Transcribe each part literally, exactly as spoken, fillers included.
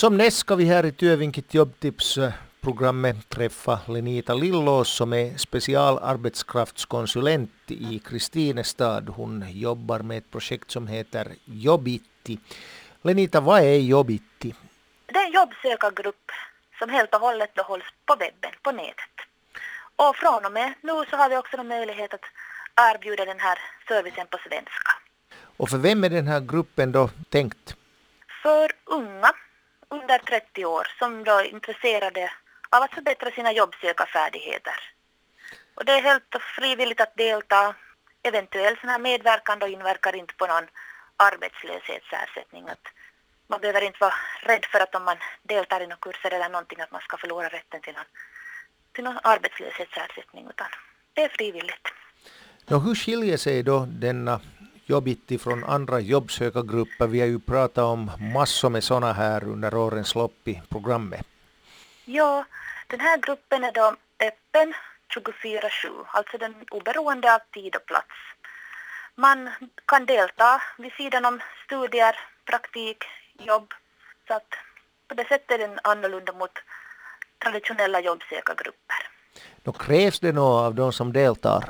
Som näst ska vi här i Työvinkit jobbtips-programmet träffa Lenita Lillås som är specialarbetskraftskonsulent i Kristinestad. Hon jobbar med ett projekt som heter Jobbitti. Lenita, vad är Jobbitti? Det är en jobbsökargrupp som helt och hållet hålls på webben, på nätet. Och från och med nu så har vi också en möjlighet att erbjuda den här servicen på svenska. Och för vem är den här gruppen då tänkt? För unga under trettio år som då är intresserade av att förbättra sina jobbsökarfärdigheter. Och det är helt frivilligt att delta. Eventuellt sån här medverkan då inverkar inte på någon arbetslöshetsersättning. Att man behöver inte vara rädd för att om man deltar i några kurser eller någonting att man ska förlora rätten till någon, till någon arbetslöshetsersättning, utan det är frivilligt. Nå, hur skiljer sig då denna Jobbitti från andra jobbsökargrupper? Vi har ju pratat om massor med sådana här under årens lopp i programmet. Ja, den här gruppen är då öppen tjugofyra sju, alltså den oberoende av tid och plats. Man kan delta vid sidan om studier, praktik, jobb, så att på det sättet är den annorlunda mot traditionella jobbsökargrupper. Då krävs det något av de som deltar?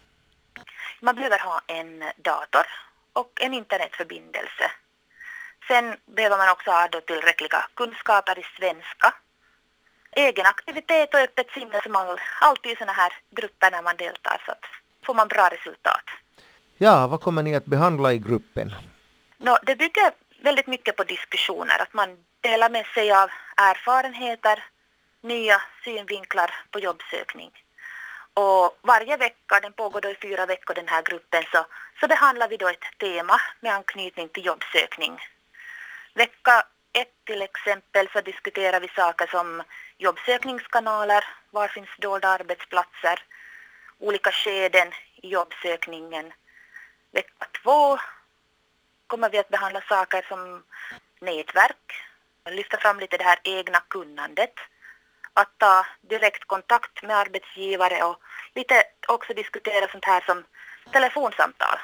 Man behöver ha en dator och en internetförbindelse. Sen behöver man också ha då tillräckliga kunskaper i svenska. Egen aktivitet och öppet sinne som all, alltid i sådana här grupper när man deltar, så att får man bra resultat. Ja, vad kommer ni att behandla i gruppen? Nå, det bygger väldigt mycket på diskussioner, att man delar med sig av erfarenheter, nya synvinklar på jobbsökning. Och varje vecka, den pågår då i fyra veckor den här gruppen, så, så behandlar vi då ett tema med anknytning till jobbsökning. Vecka ett till exempel så diskuterar vi saker som jobbsökningskanaler, var finns dolda arbetsplatser, olika skeden i jobbsökningen. Vecka två kommer vi att behandla saker som nätverk, lyfta fram lite det här egna kunnandet, att ta direkt kontakt med arbetsgivare och lite också diskutera sånt här som telefonsamtal.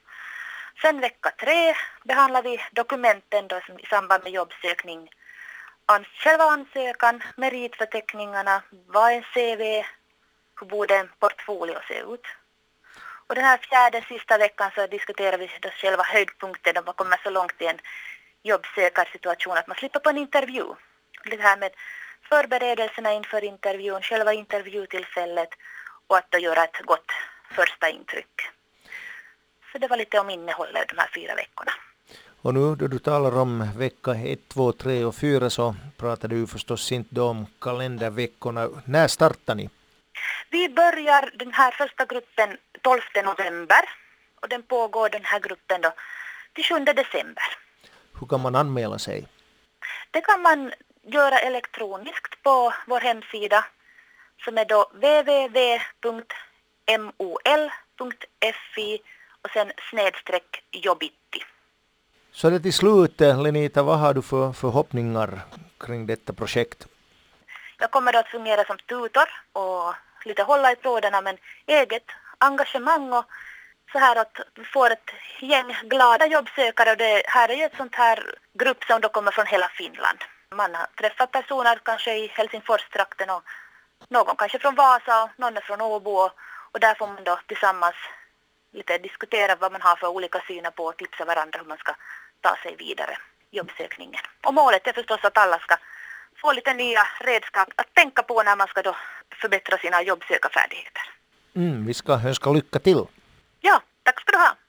Sen vecka tre behandlar vi dokumenten då i samband med jobbsökning. Själva ansökan, meritförteckningarna, vad är en C V, hur borde en portfolio se ut. Och den här fjärde sista veckan så diskuterar vi då själva höjdpunkten då man kommer så långt i en jobbsökarsituation att man slipper på en intervju. Det här med förberedelserna inför intervjun, själva intervjutillfället och att då göra ett gott första intryck. Så det var lite om innehållet i de här fyra veckorna. Och nu då du talar om vecka ett, två, tre och fyra så pratar du förstås inte då om kalenderveckorna. När startar ni? Vi börjar den här första gruppen tolfte november och den pågår den här gruppen då till sjunde december. Hur kan man anmäla sig? Det kan man göra elektroniskt på vår hemsida som är då w w w punkt mol punkt fi och sen snedstreck jobbitti. Så det till slut, Lenita, vad har du för förhoppningar kring detta projekt? Jag kommer då att fungera som tutor och lite hålla i trådarna, men eget engagemang och så här att vi får ett gäng glada jobbsökare, och det här är ju ett sånt här grupp som då kommer från hela Finland. Man har träffat personer kanske i Helsingforstrakten och någon kanske från Vasa och någon är från Åbo, och, och där får man då tillsammans lite diskutera vad man har för olika syner på och tipsa varandra hur man ska ta sig vidare i jobbsökningen. Och målet är förstås att alla ska få lite nya redskap att tänka på när man ska då förbättra sina jobbsökarfärdigheter. Mm, vi ska önska lycka till. Ja, tack ska du ha.